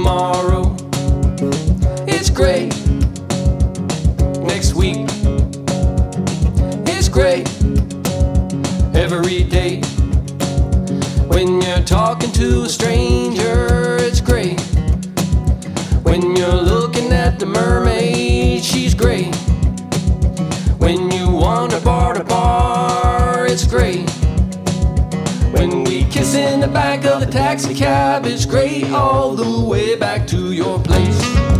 Tomorrow, it's great. Next week, it's great. Every day, when you're talking to a stranger, it's great. When you're looking at the mermaid, she's great. When you wander bar to bar, it's great. When we kiss in the back of the taxi cab, it's great all the way back to your place.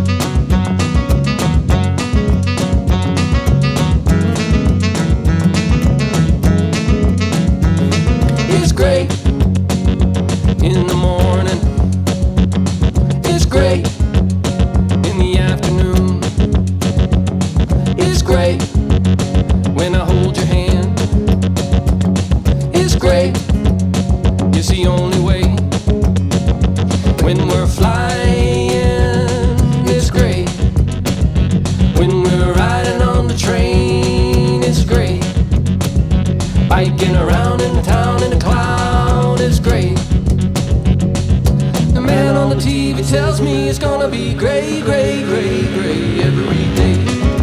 It's great in the morning. It's great in the afternoon. It's great when I hold your hand. It's great, it's the only way. When we're flying, it's great. When we're riding on the train, it's great. Biking around in the town in a cloud, it's great. The man on the TV tells me it's gonna be great, great, great, great every day.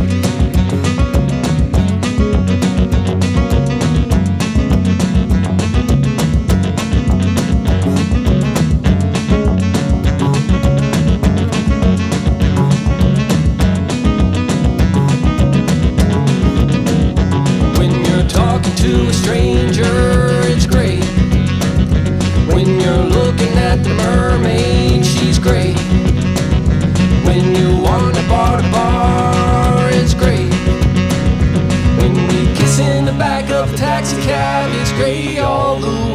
Talking to a stranger, it's great. When you're looking at the mermaid, she's great. When you wander bar to bar, it's great. When we kiss in the back of a taxi cab, it's great all the way.